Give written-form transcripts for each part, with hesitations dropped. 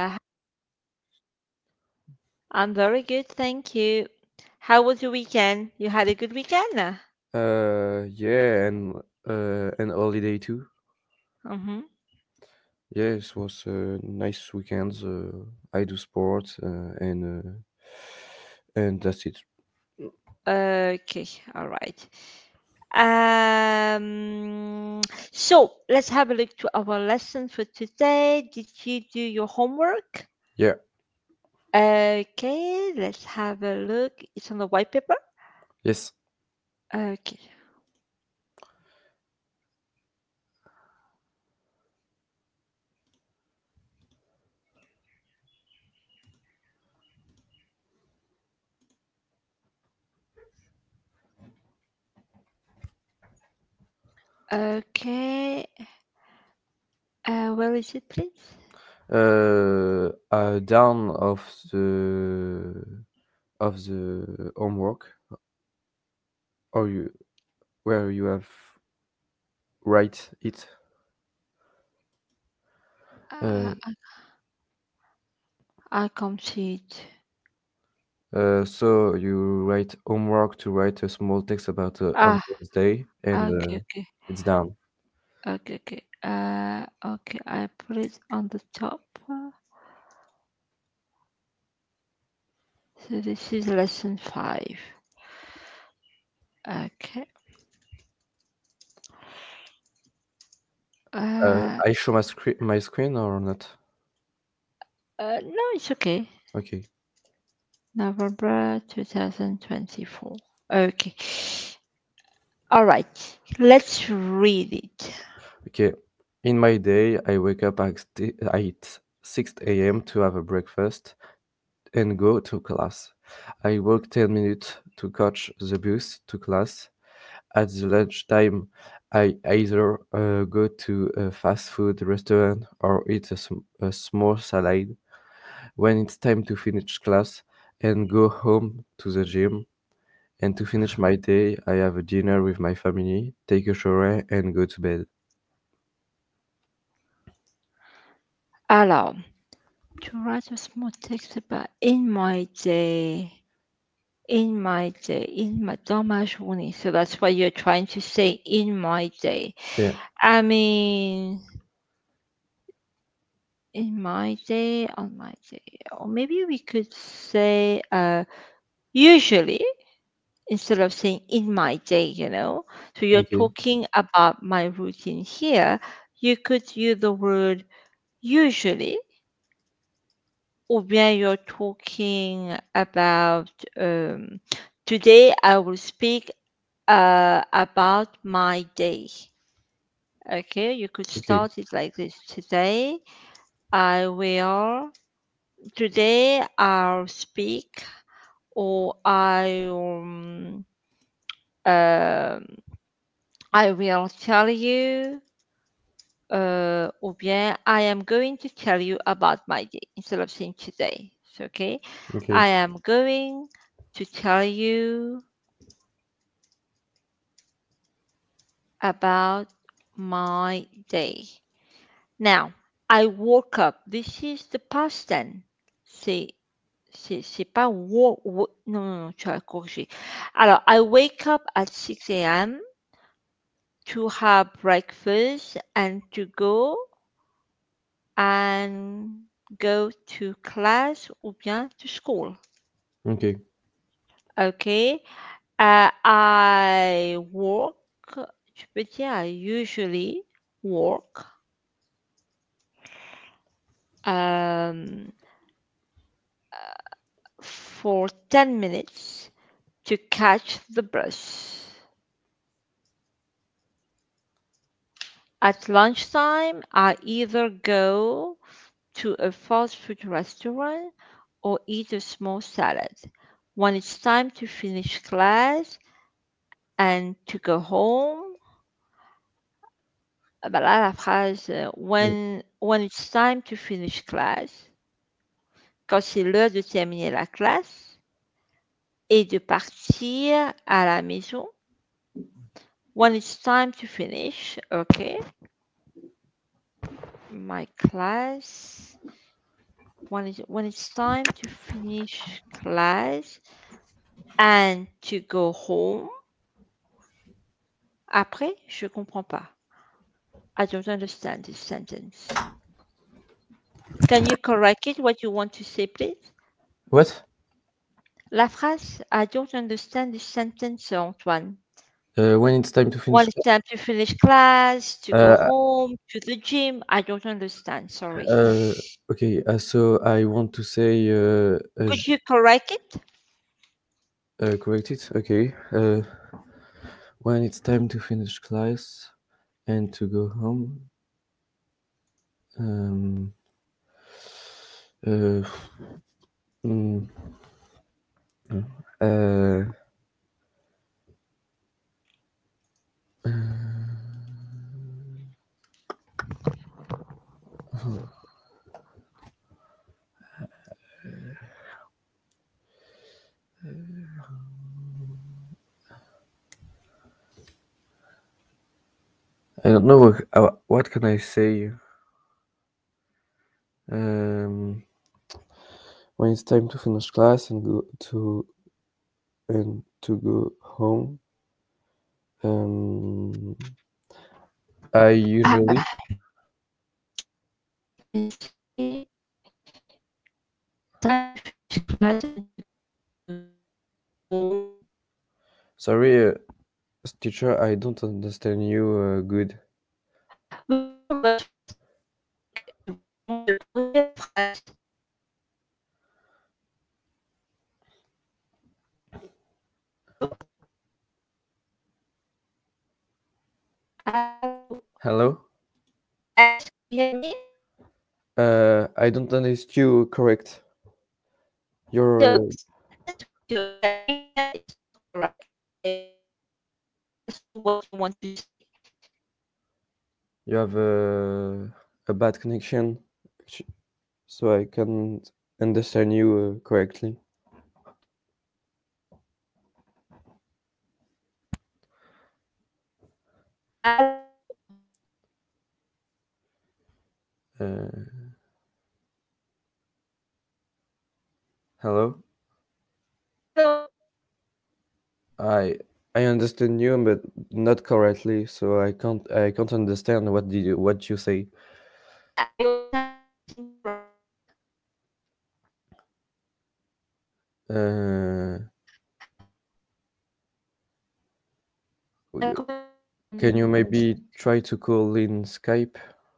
I'm very good, thank you. How was your weekend? You had a good weekend? Yeah, and holiday too. Mm-hmm. Yeah, it was nice weekends. I do sports and that's it. Okay, all right. So let's have a look to our lesson for today. Did you do your homework? Yeah. Okay, let's have a look. It's on the white paper. Yes. Okay. Okay. Where is it, please? Down of the homework, or you where you have write it. Uh, Uh, I, I can't see it. so you write homework to write a small text about on Ah, Wednesday, and okay, okay, it's done. okay, okay. Okay, I put it on the top. So this is lesson 5. Okay. Uh, I show my screen or not? no, it's okay. Okay. November 2024. Okay. All right. Let's read it. Okay. In my day, I wake up at 6 a.m. to have a breakfast and go to class. I walk 10 minutes to catch the bus to class. At the lunchtime, I either go to a fast food restaurant or eat a small salad. When it's time to finish class and go home to the gym. And to finish my day, I have a dinner with my family, take a shower, and go to bed. Alors, to write a small text about dans ma journée. So that's what you're trying to say, in my day. Yeah. I mean, in my day, on my day. Or maybe we could say, usually, instead of saying in my day. So you're Okay. talking about my routine here. You could use the word usually, or bien you're talking about today I will speak about my day. Okay, you could Okay. start it like this. I will, today I'll speak, or um, I will tell you, or bien I am going to tell you about my day instead of saying today. So, okay, Okay. I am going to tell you about my day. Now, I woke up. This is the past tense. C'est, c'est pas non, non, non, tu as corrigé. Alors, I wake up at 6 a.m. to have breakfast and to and go to class ou bien to school. Okay. Okay. I work. Tu peux dire I usually work um, for 10 minutes to catch the bus. At lunchtime, I either go to a fast food restaurant or eat a small salad. When it's time to finish class and to go home, ben là, la phrase Yeah. when it's time to finish class, quand c'est l'heure de terminer la classe et de partir à la maison. When it's time to finish, okay, my class when it's time to finish class and to go home. Après, je comprends pas. I don't understand this sentence. Can you correct it what you want to say, please? What? La phrase I don't understand this sentence, Antoine. When it's time to When finish. it's time to finish class, to go Uh, home, to the gym, I don't understand. Sorry. uh, okay. So I want to say Could you correct it? correct it. Okay. When it's time to finish class and to go home. Um. Uh. mm, uh. I don't know what can I say. Um. When it's time to finish class and to go home. Um. I usually. When it's time to finish class and to home, Sorry, teacher. I don't understand you good. oui, on va avec vraiment de première phrase. Allô? Hello. Alex, can you hear me? I don't understand you correct. The Your sentence you're saying that is not correct. That's what you want to say. you have a bad connection, sh- so I can't understand you correctly. Uh, hello. Allô? I I understand you, but not correctly, so I can't understand what you say. Yeah, your sentence is correct. Uh, w- can you Mm, maybe try to call in Skype?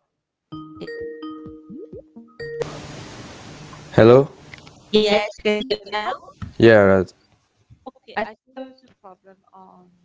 Hello. yes, can you hear me now? Yeah. Okay, I think there is a problem on